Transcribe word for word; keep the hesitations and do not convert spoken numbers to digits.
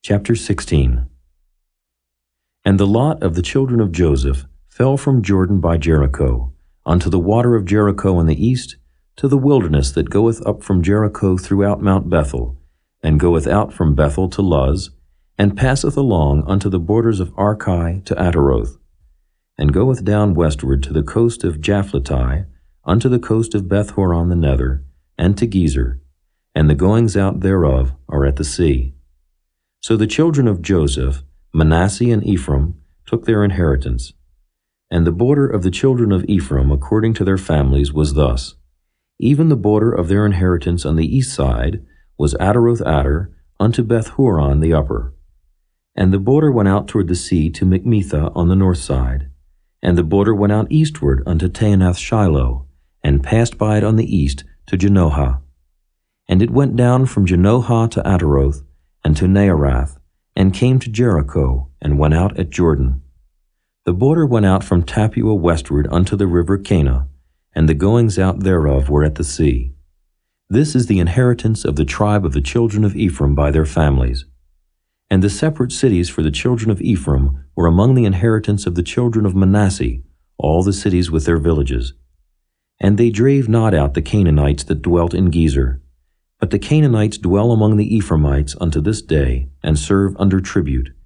Chapter sixteen. And the lot of the children of Joseph fell from Jordan by Jericho, unto the water of Jericho in the east, to the wilderness that goeth up from Jericho throughout Mount Bethel, and goeth out from Bethel to Luz, and passeth along unto the borders of Archi to Ataroth, and goeth down westward to the coast of Japhleti, unto the coast of Bethhoron the Nether, and to Gezer, and the goings out thereof are at the sea. So the children of Joseph, Manasseh and Ephraim, took their inheritance. And the border of the children of Ephraim according to their families was thus. Even the border of their inheritance on the east side was Ataroth Adar unto Bethhoron the upper. And the border went out toward the sea to Mikmetha on the north side. And the border went out eastward unto Taanath Shiloh, and passed by it on the east to Janohah. And it went down from Janohah to Ataroth, and to Naarath, and came to Jericho, and went out at Jordan. The border went out from Tappuah westward unto the river Cana, and the goings out thereof were at the sea. This is the inheritance of the tribe of the children of Ephraim by their families. And the separate cities for the children of Ephraim were among the inheritance of the children of Manasseh, all the cities with their villages. And they drave not out the Canaanites that dwelt in Gezer. But the Canaanites dwell among the Ephraimites unto this day, and serve under tribute,